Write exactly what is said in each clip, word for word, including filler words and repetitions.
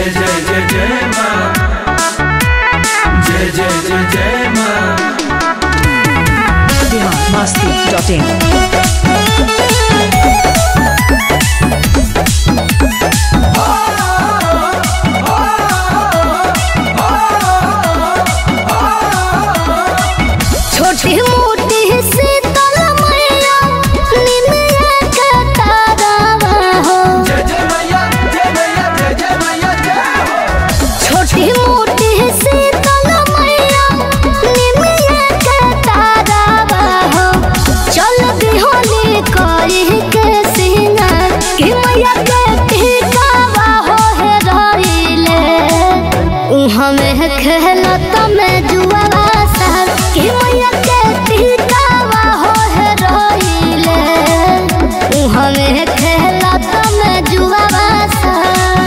जय जय जय जय माँ, जय जय जय जय माँ। Bihar Masti dot in. छोटी मोटी शीतल मैया निमिया के तारावा हो। जय जय मैया, जय मैया, जय जय मैया, जय हो। छोटी मोटी शीतल मैया निमिया के तारावा हो। चल बिहोली करी के सिंगार कि मैया के टिकावा हो हे रइले। उहाँ में खेलत में जुआवा साल कि मैया के टिकावा हो हे रइले। उहाँ में खेलत में जुआवा साल।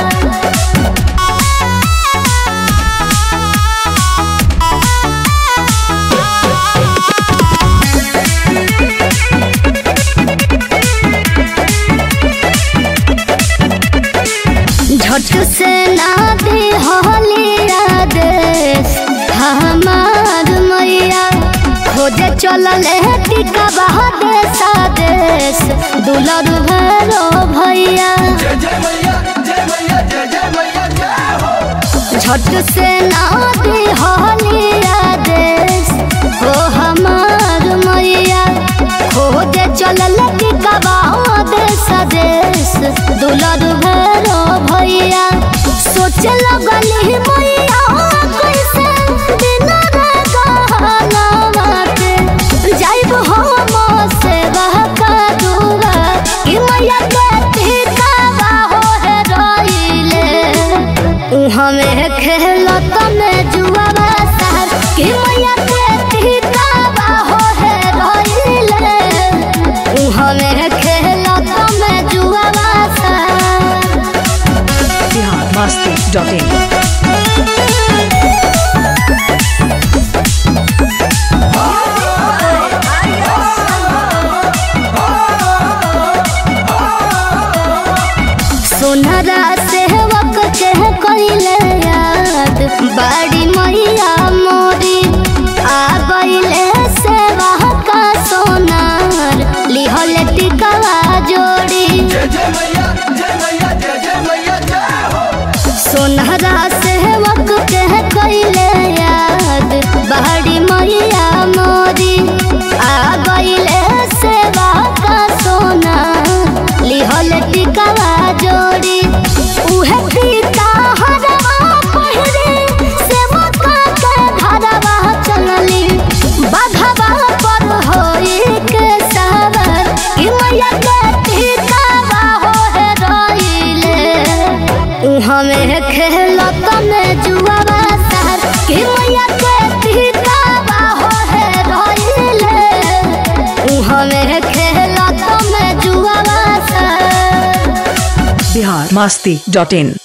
झट से ना दे होलिया देश हमार मैया। खोजे चलल है टिका बहादे सादेश दुलर भरो भैया। जय जय मैया, जय मैया, जय जय मैया, जय हो। झट से ना दे होलिया देश हो हमार मैया। खोजे चलल टिका बहादे सादेश दुलर भरो भैया। सोच लगली मैया कैसे दिन रे गहना बाटे। जाइब हम सेवा का दुआ कि मैया के टिकावा हो हे रइले। उहाँ में खेलत में जुआवा साल कि मैया के टिकावा हो हे रइले। उहाँ में खेलत में जुआवा साल। Bihar Masti dot in. सोनरा सेवक के कइले याद बाड़ी मैया मोरी। आ गइले सेवा का सोनार लिहल टिकावा जोड़ी। जय जय मैया, जय मैया, जय जय मैया, जय हो। सोनरा सेवक के कइले याद बाड़ी मैया मोरी। आ गइले सेवा का सोनार लिहल टिकावा जोड़ी। उहे टीका हरवा पहिरे सेवक के घरवा चलली। बाघवा पर होई के सवार कि मैया के टिकावा हो हे रइले। उहाँ में खेलत में जुआवा साल कि मैया के टिकावा हो हे रइले। उहाँ में खेलत में जुआवा साल। बिहार मस्ती डॉट इन।